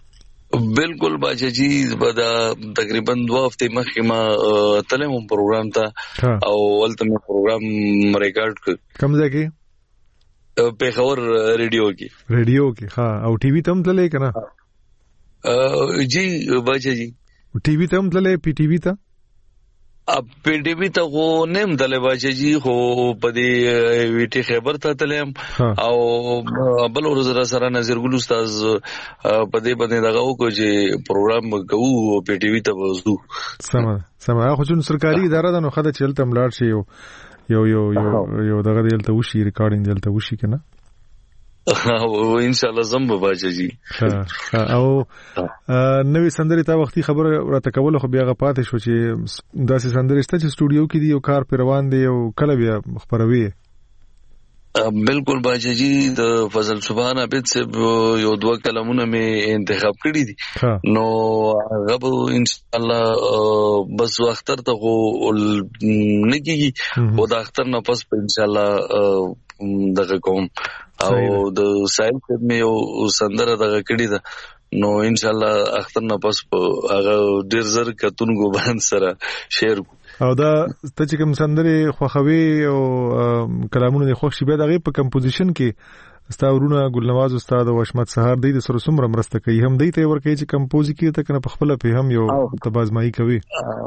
بالکل باچا جی بدا تقریبا دو هفته مخکې ما تلم پروګرام ته او ولته مې پروګرام ریکارډ کړ کوم ځای کې پیښور ریډیو کې ریډیو کې ها او ټي وي تم تللې کنه جی باچا جی ټي وي تم تللې پی ټي وي ته په ډي بي ته غو نیم دلې باچجي خو په دې ویټي خبر ته تلم او بل ورځ سره نظر ګل استاد په دې باندې دغه وکړو چې پروګرام کوو په ټي وي ته وځو. سم سم هغه چې سرکاري اداره ده نو خدای چې تل ملار شي یو یو یو یو دغه دلته وشي ریکارډینګ دلته وشي کنه او ان شاء الله زم به باچجي او نوې سندري تا وختي خبره راته کوله خو بیا غ پاتې شو چې داسې سندري شته چې سټوډیو کې دی یو کار پر روان دی او کله بیا خبروي. بالکل باچجي د فضل سبحان عبد سے یو دوه کلمونه می انتخاب کړی دي نو غو ان شاء الله بس وختر ته غو نکیږي او د اختر نه پس ان شاء الله دغه کوم او د سایل په مې او سندره دغه کړی ده نو ان شاء الله اختر نه پس هغه ډیر زر کتونګو باندې سره شیر او دا ته چې کوم سندره خوخوي او کلامونه خوښ شي به دغه په کمپوزیشن کې استاورونه ګلنواز استاد او اشمت سهار دی د سره سمره مرسته کوي هم دی ته ور کوي چې کمپوز کوي ته کنه په خپل په هم یو تبازمایي کوي.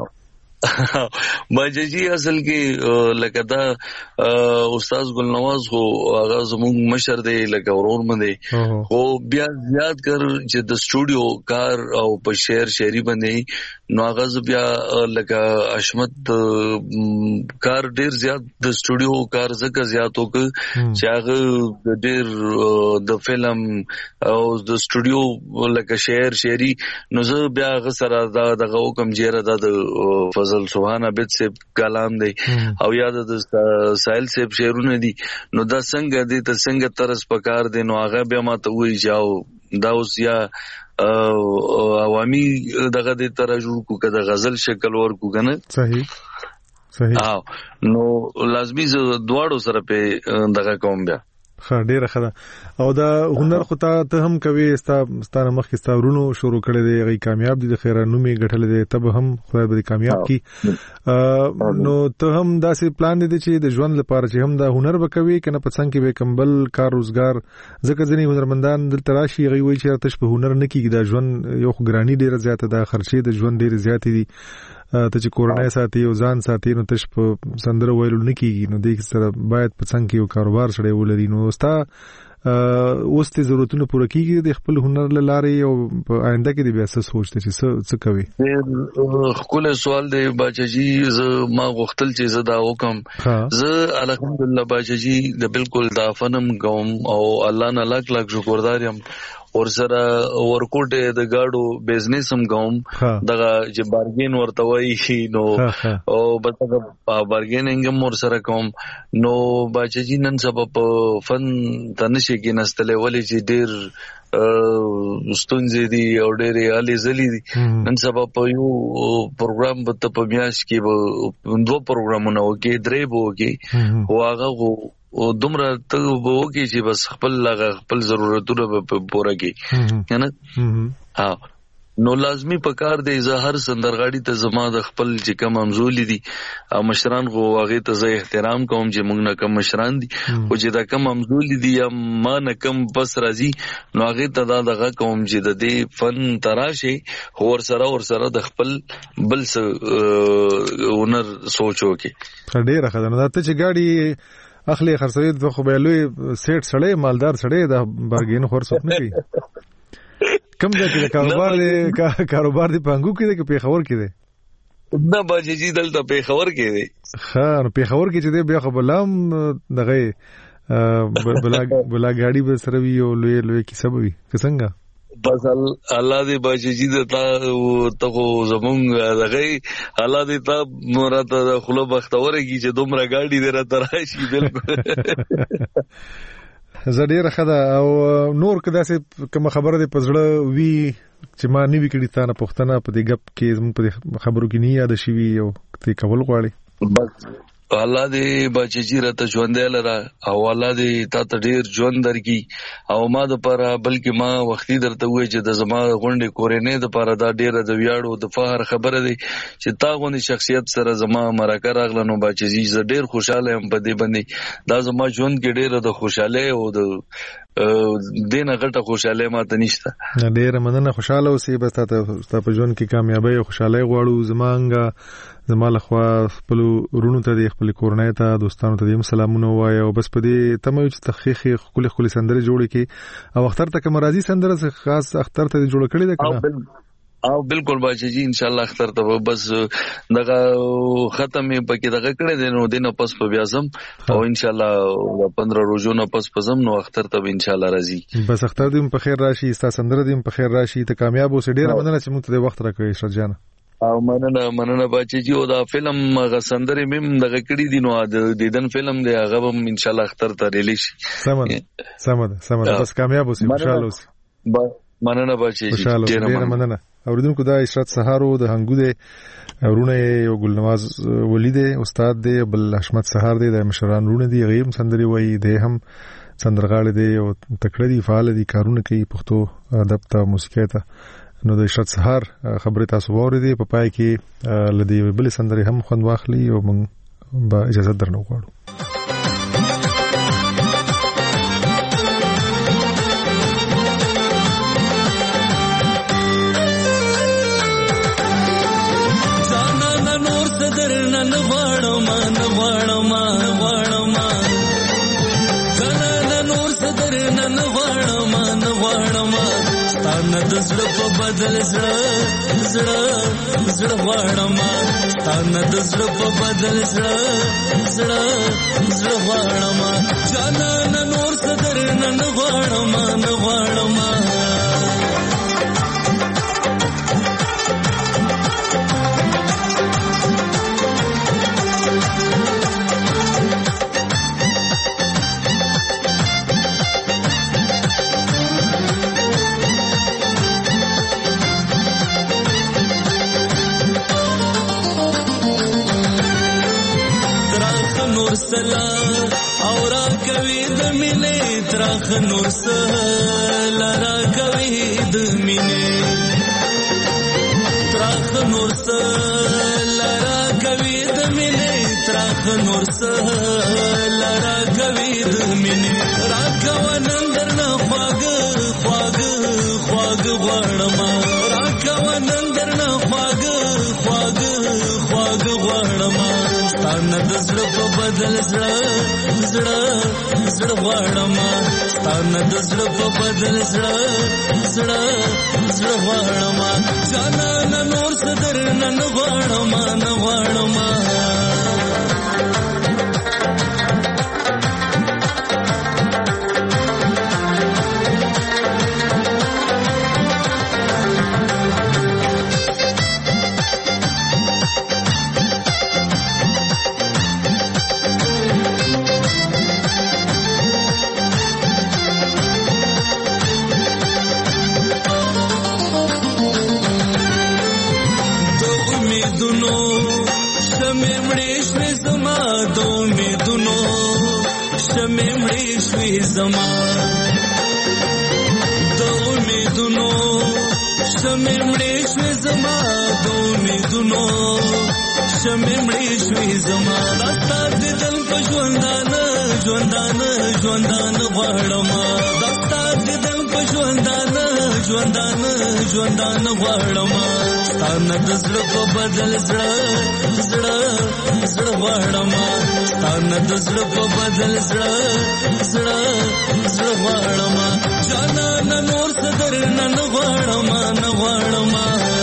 باچجي اصل کې لکه دا استاد ګلنواز خو هغه زموږ مشر دی لکه ورور باندې خو بیا زیات کر چې د سټوډیو کار او په شعر شاعري باندې نو هغه بیا لکه اشمت کار ډیر زیات د سټوډیو کار زکه زیات وک چې هغه ډیر د فلم او د سټوډیو لکه شعر شاعري نو زه بیا هغه سره دغه حکم جیره د فضل سبحان عبد سے کلام دی او یاد د سایل سے شعرونه دي نو دا څنګه دي ته څنګه طرز پکار دي نو هغه بیا ماته وی جاو دا اوس یا عوامي دغه د ترجمه کو کده غزل شکل ورکو کنه صحیح صحیح نو لازمي ز دواړو سره په دغه کوم بیا خا ډیره خدا او دا هنر خو ته هم کوي ستا ستاره مخ کې ستاورونو شروع کړي دي غي کامیاب دي د خیره نومي غټل دي تب هم خدای به کامیاب کی نو ته هم داسې پلان دي چې د ژوند لپاره چې هم دا هنر وکوي کنه په څنګه کې به کمبل کار روزګار ځکه ځنی هنرمندان د تراشي غي وي چې تاسو په هنر نه کیږي دا ژوند یو ګرانی ډیره زیاته ده خرچې د ژوند ډیره زیاتې دي ته چې کورنۍ ساتي او ځان ساتي نو تاسو په سندره ویلو نه کیږي نو د سره باید په څنګه یو کاروبار سره ولري نو ستا اوس ته ضرورتونه پوره کیږي د خپل هنر لارې او په آینده کې بیا څه سوچته چې څه کوي. خپل سوال دی باچجي ز ما غوښتل چې زه دا وکم زه الحمدلله باچجي د بالکل دا فنم کوم او الله نه لاک لاک شکردار یم اور سره ورکوټه د گاډو بزنس هم کوم دغه چې بارګین ورته وایي نو او بلته بارګیننګ هم ور سره کوم نو باچجي نن سبب فن تنشي کې نستلې ولې چې ډیر ستونزې دي او ډېرې علي زلي دي نن سبا په یو پروګرام په په میاش کې به دوه پروګرامونه وکي درې به وکي او هغه او دومره ته وګورئ چې بس خپل لغه خپل ضرورتونه به پوره کړي کنه ها نو لازمی پکار دی زه هر سندرغاړي ته زما د خپل چې کوم امزولي دي او مشران غو هغه ته زه احترام کوم چې موږ نه کم مشران دي او چې دا کم امزولي دي یا ما نه کم بس راځي نو هغه ته دا دغه کوم چې د دې فن تراشه اور سره اور سره د خپل بل څه هنر سوچو کې ډیره خدانه ته چې ګاډي اخلي خرڅوي د خو به لوی سیټ سړی مالدار سړی د بارګین خورڅ نه کوي کم ځای کې کاروبار دی کاروبار دی پنګو کې دی کې پیښور کې دی دا باجی دلته پیښور کې دی ها نو پیښور کې چې دی بیا خو بلام دغه بلا بلا غاډي به سره وی او لوی لوی کې سبب وي څنګه بس الله دې باجی د تا ته زمونږ دغه الله دې تا مرته خلو بختوره کی چې دومره گاډي دې را تراشي بالکل زړه خدا او نور کدا سه کوم خبره دې پزړه وی چې ما نیوی کړی تا نه پښتنه په دې غپ کې زموږ په خبرو کې نه یاد شي وی او ته کول غواړي بس الله دې بچی راته ژوندې لره او الله دې تا ته ډیر ژوند درکې او ما د پاره بلکې ما وختي درته وې چې د زما غونډې کورینې د پاره دا ډیره د ویاړو د فخر خبره دی چې تا غونډې شخصیت سره زما مرکه راغله نو بچی زه ډیر خوشاله یم په دې باندې دا زما ژوند کې ډیره د خوشاله او د دینه غټه خوشاله ماته نشته. ډیره مننه، خوشاله اوسې. بس تاسو په ژوند کې کامیابی او خوشاله غواړو. زمانګه زماله خو خپل ورونو ته د خپل کورنۍ ته دوستانو ته دیم سلامونه وایو. بس په دې تمه چې تحقیق خپل خپل سندره جوړ کړي او اختر ته کوم راځي سندره خاص اختر ته جوړ کړي ده کنه؟ او بالکل باچا جی ان شاء الله اختر ته بس دغه ختمه پکې دغه کړه دي نو دینه پس په بیا زم او ان شاء الله پندرہ روزو نه پس پزم نو اختر ته ان شاء الله راځي. بس اختر دې په خیر راشي، ستا سندره دې په خیر راشي، ته کامیاب اوسې. ډیره مننه چې موږ ته د وخت راکړې شر جان. او مننه مننه باچا جی. او دا فلم غ سندره مم دغه کړي دي نو د دیدن فلم دی هغه هم ان شاء الله اختر ته ریلیز شي. سمه سمه سمه بس کامیاب اوسې، خوشاله اوسې. مننه باچا جی، ډیره مننه. اوریدونکو دا اشرت سهارو د هنګو دی، ورونه یو ګلنواز ولید استاد دی، بل حشمت سهار دی، د مشران ورونه دی، غیم سندري وای دی، هم سندرغاړي دی او تکړه دی، فعال دی، کارونه کوي پښتو ادب ته موسیقي ته. نو د اشرت سهار خبره تاسو ووري په پای کې لدی بل سندري هم خوند واخلي او موږ به اجازه درنو غواړو. زړه په بدل زړه زړه زړه غواړم ستانه د زړه په بدل زړه زړه زړه غواړم جانان نور صدر نن غواړم نه غواړم. اورا کوي د مینې ترخ نور سهل را کوي د مینې ترخ نور سهل را کوي د مینې ترخ نور سهل را کوي د مینې را کوونن درنه خواږ خواږ خواږ غواړم را کوونن درنه خواږ خواږ خواږ غواړم ستانه د زړه په بدل زړه زړه زړه غواړم ستانه د زړه په بدل زړه زړه زړه غواړم جانان نور صدر نن غواړم نه غواړم. زما د امیدونو شمې مړې شوې زما د امیدونو شمې مړې شوې زما دستا د دل په ژوندانه ژوندانه ژوندانه غواړم دستا د دل په ژوندانه ژوندانه ژوندانه غواړم ستانه د زړه په بدل زړه زړه زړه غواړم ستانه د زړه په بدل زړه زړه زړه غواړم جانان نور صدر نن غواړم نه غواړم.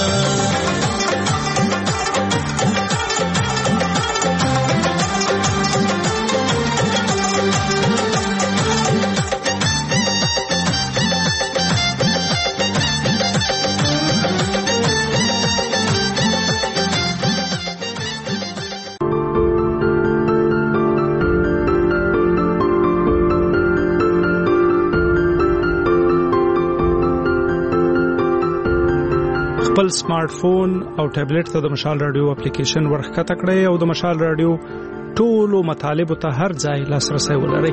خپل سمارټ فون او ټابلیټ ته د مشال رادیو اپلیکیشن ورخکته کړئ او د مشال رادیو ټولو مطالب ته هر ځای لاسرسي ولرئ.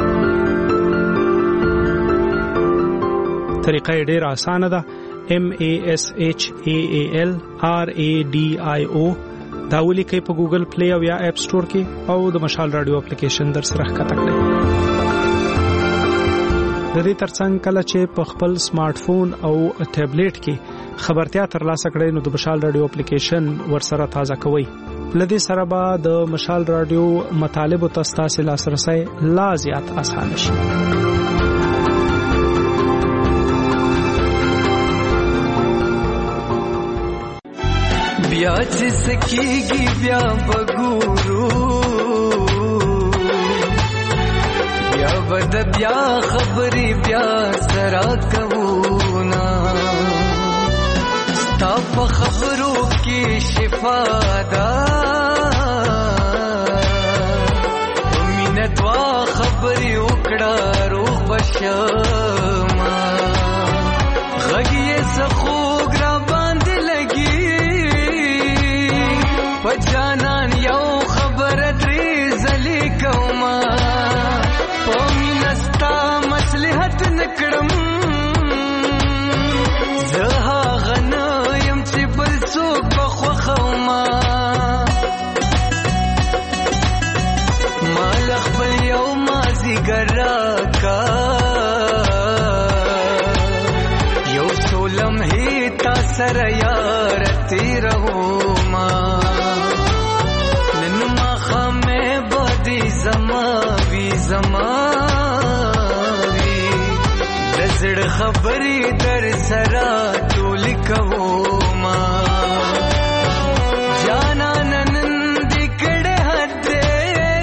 طریقه ډېره اسانه ده. M A S H A A L R A D I O دا ولیکئ په ګوګل پلی او یا اپ سٹور کې او د مشال رادیو اپلیکیشن در سره ښکته کړئ. د دې ترڅنګ کله چې په خپل سمارټ فون او ټابلیټ کې خبرتیا ترلاسه کړئ نو د مشال رادیو اپلیکیشن ورسره تازه کوئ. لدې سره به د مشال رادیو مطالب او تاسو لاسرسي لا زیات آسان شي. بیا چې سکیږي بیا بګورو بیا بد بیا خبرې بیا سره کوونا ستا په خبرو کې شفا ده مینه دوا خبرې وکړه روغ بشما غږ یې څه خوږ را باندې لګي په جانان یو خبره درې ځلې کومه په مینه ستا مصلحت نه کړم زه هغه نه یم چې بل څوک به خوښومه ما له خپل یو مازدیګر راکه یو څو لمحې تا سره یاره تېرومه نن ماښامې به دې زما وي زما وي د زړه خبرې در سره ټولې کومه جانانه نن دې کړې حد دی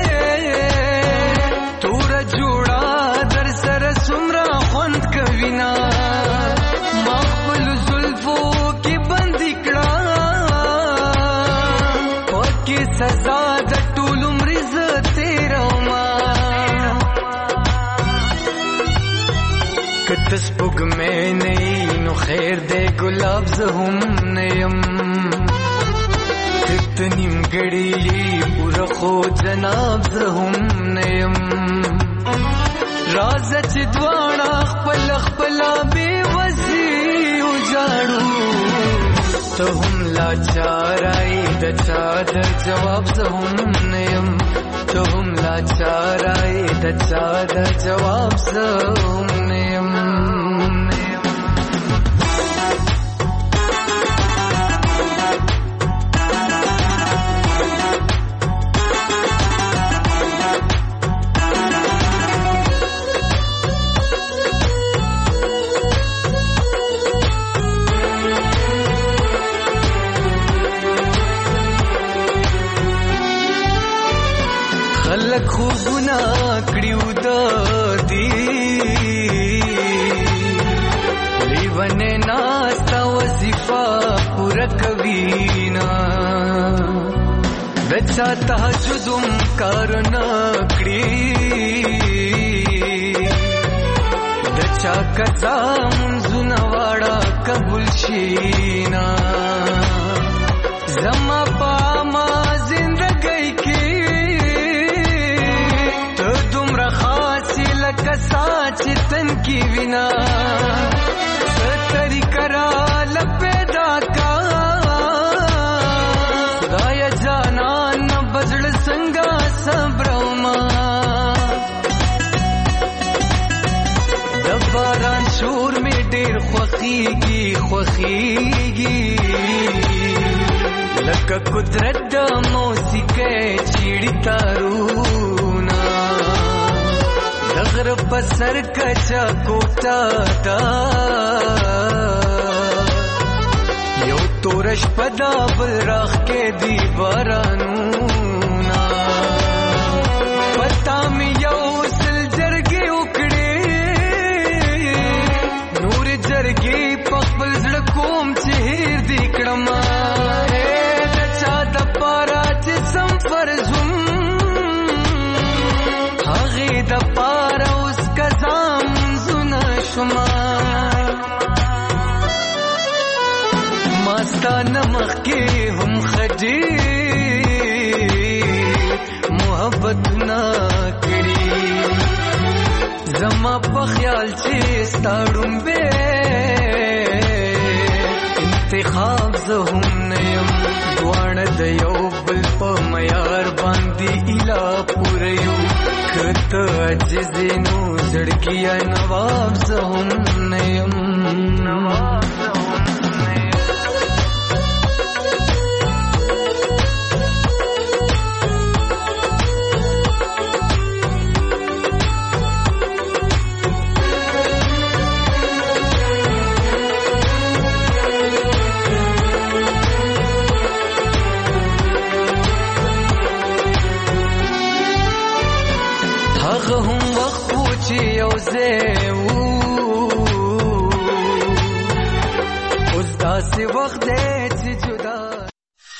توره جوړه در سره څومره خوند کوینه ما خپلو زلفو کې بندي کړه پکې سزا د ټول عمر زه تېرومه که ته سپوږمۍ نه یې نو خیر دی ګلاب زه هم نه یم که ته نیمګړې یې پوره خو جناب زه هم نه یم راځه چې دواړه خپل خپله بېوزي وژاړو ته هم لاچارای د چا د جواب زه هم نه یم ته هم لاچارای د چا د جواب زه هم نه یم خلک خوبونه کړیو د دې لیونې ناستا وظیفه پوره کوي نه د چا تهجد هم کار نه کړي د چا قضا منځونه واړه قبول شي نه زما په عامه زندګۍ کې کساچ تن کی وینا ستری کرا لپیدا کا خدای جانان بزړ څنګه صبرما د باران شور می ډیر خوخیږي خوخیږي لکه قدرت د موسیقۍ چیړی تارونه دغر پسر کچا کوتا دا یو تورش پدا بل راخ کے دی بارانونا پتا می یو سل جرگی اکڑی نور جرگی پخبل زڑکوم چہیر دی کڑما اے دچا دپارا جسم فرزم هغه د پاره اوس کزام زونه شما مستانه مخکې هم خدي محبت نه کړی زما په خیال چې ستاړم به انتخاب زه هم نه یم دوانه د یو بل په معیار باندې اله پوره یو کته عجزینو زړګیا نواب زهم نیم نواب زهم نیم هغه هم وخت و چې یو ځای وو اوس داسې وخت دی